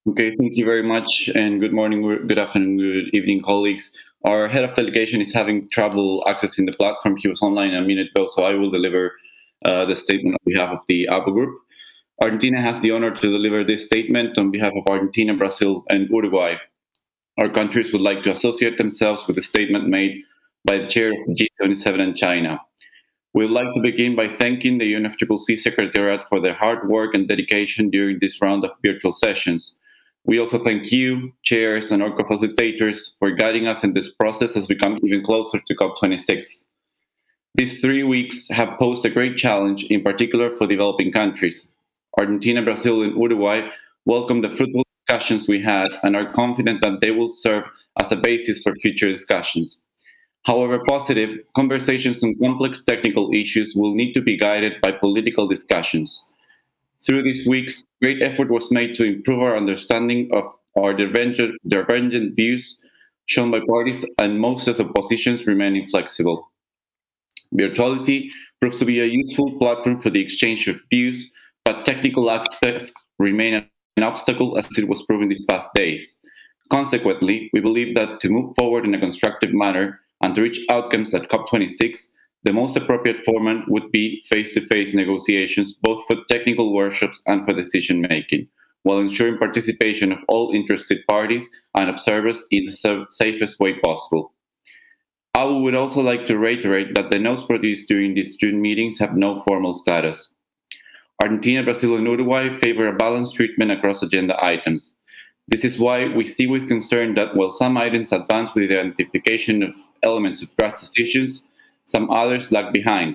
Okay, thank you very much, and good morning, good afternoon, good evening, colleagues. Our head of delegation is having trouble accessing the platform. He was online a minute ago, so I will deliver the statement on behalf of the APO group. Argentina has the honor to deliver this statement on behalf of Argentina, Brazil, and Uruguay. Our countries would like to associate themselves with the statement made by the chair of the G77 and China. We would like to begin by thanking the UNFCCC Secretariat for their hard work and dedication during this round of virtual sessions. We also thank you, chairs and ORCA facilitators, for guiding us in this process as we come even closer to COP26. These 3 weeks have posed a great challenge, in particular for developing countries. Argentina, Brazil, and Uruguay welcome the fruitful discussions we had and are confident that they will serve as a basis for future discussions. However positive, conversations on complex technical issues will need to be guided by political discussions. Through these weeks, great effort was made to improve our understanding of our divergent views shown by parties, and most of the positions remain inflexible. Virtuality proves to be a useful platform for the exchange of views, but technical aspects remain an obstacle as it was proven these past days. Consequently, we believe that to move forward in a constructive manner and to reach outcomes at COP26, the most appropriate format would be face to face negotiations, both for technical workshops and for decision making, while ensuring participation of all interested parties and observers in the safest way possible. I would also like to reiterate that the notes produced during these June meetings have no formal status. Argentina, Brazil, and Uruguay favor a balanced treatment across agenda items. This is why we see with concern that while some items advance with the identification of elements of draft decisions, some others lag behind.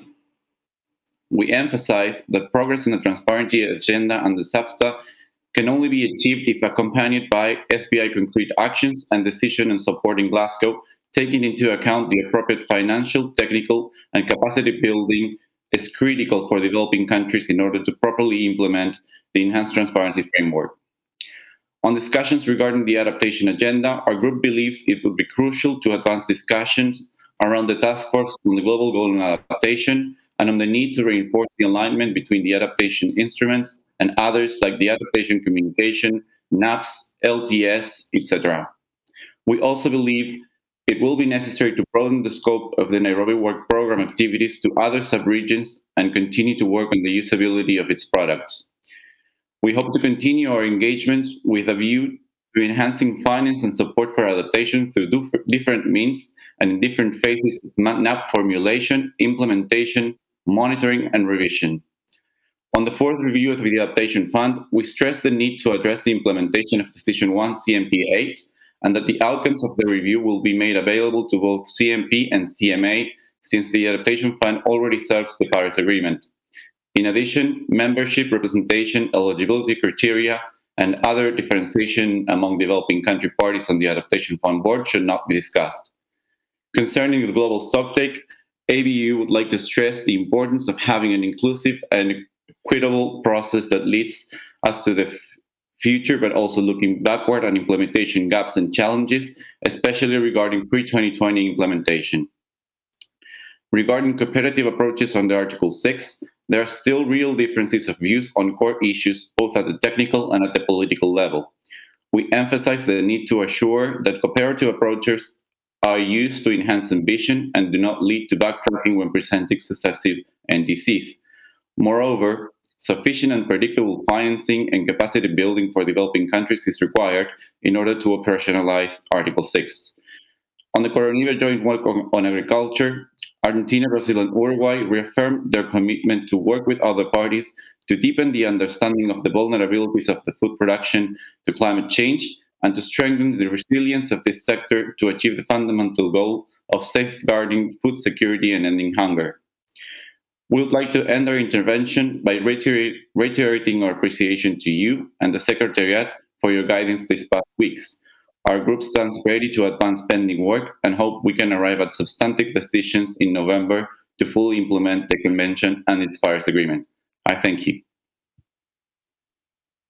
We emphasize that progress in the transparency agenda and the SAFTA can only be achieved if accompanied by SBI concrete actions and decision and support in Glasgow, taking into account the appropriate financial, technical, and capacity building is critical for developing countries in order to properly implement the enhanced transparency framework. On discussions regarding the adaptation agenda, our group believes it would be crucial to advance discussions around the task force on the global goal on adaptation and on the need to reinforce the alignment between the adaptation instruments and others like the adaptation communication, NAPS, LTS, etc. We also believe it will be necessary to broaden the scope of the Nairobi Work Program activities to other subregions and continue to work on the usability of its products. We hope to continue our engagements with a view to enhancing finance and support for adaptation through different means and in different phases of NAP formulation, implementation, monitoring, and revision. On the fourth review of the Adaptation Fund, we stress the need to address the implementation of Decision 1 CMP 8 and that the outcomes of the review will be made available to both CMP and CMA since the Adaptation Fund already serves the Paris Agreement. In addition, membership, representation, eligibility criteria, and other differentiation among developing country parties on the Adaptation Fund board should not be discussed. Concerning the global stocktake, ABU would like to stress the importance of having an inclusive and equitable process that leads us to the future, but also looking backward on implementation gaps and challenges, especially regarding pre-2020 implementation. Regarding competitive approaches under Article 6, there are still real differences of views on core issues, both at the technical and at the political level. We emphasize the need to assure that cooperative approaches are used to enhance ambition and do not lead to backtracking when presenting successive NDCs. Moreover, sufficient and predictable financing and capacity building for developing countries is required in order to operationalize Article 6. On the Coronilla Joint Work on Agriculture, Argentina, Brazil, and Uruguay reaffirmed their commitment to work with other parties to deepen the understanding of the vulnerabilities of the food production to climate change and to strengthen the resilience of this sector to achieve the fundamental goal of safeguarding food security and ending hunger. We would like to end our intervention by reiterating our appreciation to you and the Secretariat for your guidance these past weeks. Our group stands ready to advance pending work and hope we can arrive at substantive decisions in November to fully implement the Convention and its Paris Agreement. I thank you.